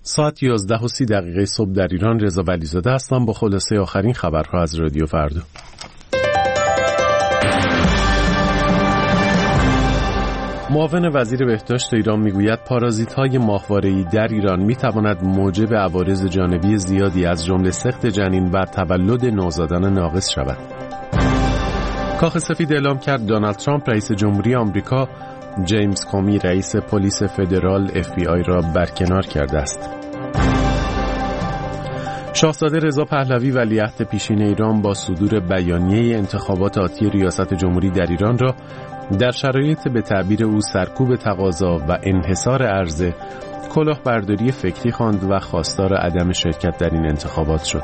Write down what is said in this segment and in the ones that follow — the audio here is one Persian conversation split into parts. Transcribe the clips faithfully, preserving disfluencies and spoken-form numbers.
ساعت یازده و سی دقیقه صبح در ایران. رضا ولیزاده هستم با خلاصه آخرین خبرها از رادیو فردا. معاون وزیر بهداشت ایران میگوید پارازیت‌های ماهواره‌ای در ایران میتواند موجب عوارض جانبی زیادی از جمله سقط جنین و تولد نوزادان ناقص شود. کاخ سفید اعلام کرد دونالد ترامپ رئیس جمهوری آمریکا جیمز کومی رئیس پلیس فدرال اف بی آی را برکنار کرده است. شاهزاده رضا پهلوی ولیعهد پیشین ایران با صدور بیانیه انتخابات آتی ریاست جمهوری در ایران را در شرایط به تعبیر او سرکوب تقاضا و انحصار عرضه کلاهبرداری فکری خواند و خواستار عدم شرکت در این انتخابات شد.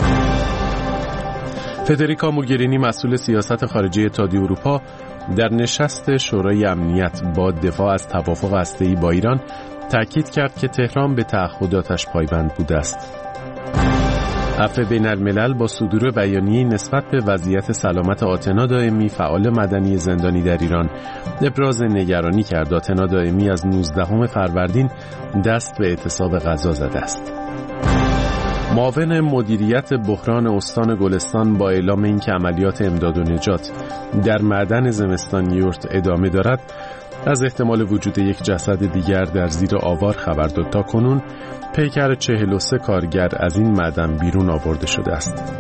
فدریکا موگرینی مسئول سیاست خارجی اتحادیه اروپا در نشست شورای امنیت با دفاع از توافق هسته‌ای با ایران تاکید کرد که تهران به تعهداتش پایبند بوده است. عفو بین الملل با صدور بیانیه‌ای نسبت به وضعیت سلامت آتنا دائمی فعال مدنی زندانی در ایران ابراز نگرانی کرد. آتنا دائمی از نوزدهم فروردین دست به اعتصاب غذا زده است. معاون مدیریت بحران استان گلستان با اعلام اینکه عملیات امداد و نجات در معدن زمستان یورت ادامه دارد از احتمال وجود یک جسد دیگر در زیر آوار خبر داد. تا کنون پیکر چهل و سه کارگر از این معدن بیرون آورده شده است.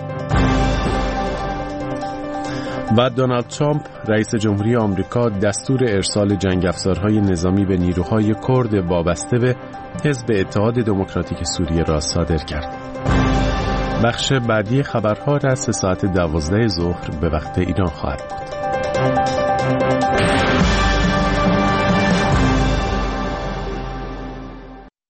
بعد دونالد ترامپ رئیس جمهوری آمریکا دستور ارسال جنگ افزارهای نظامی به نیروهای کرد وابسته به حزب اتحاد دموکراتیک سوریه را صادر کرد. بخش بعدی خبرها را سه ساعت دوازده ظهر به وقت ایران خواهد بود.